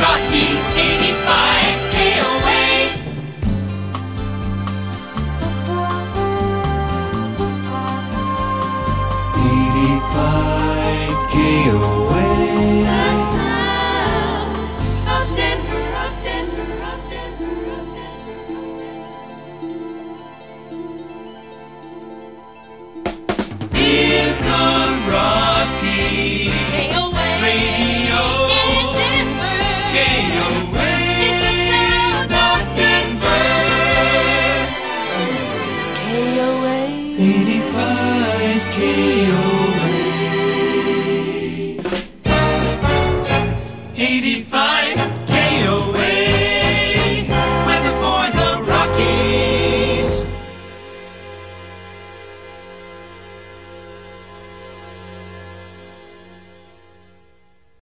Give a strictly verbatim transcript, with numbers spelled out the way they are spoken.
Rockies eighty-five K O A. eighty-five K O A. The sound of Denver, of Denver, of Denver, of Denver. In the Rockies, K O A Radio. in Denver. K O A It's the sound of Denver. K O A. eighty-five K O A. eighty-five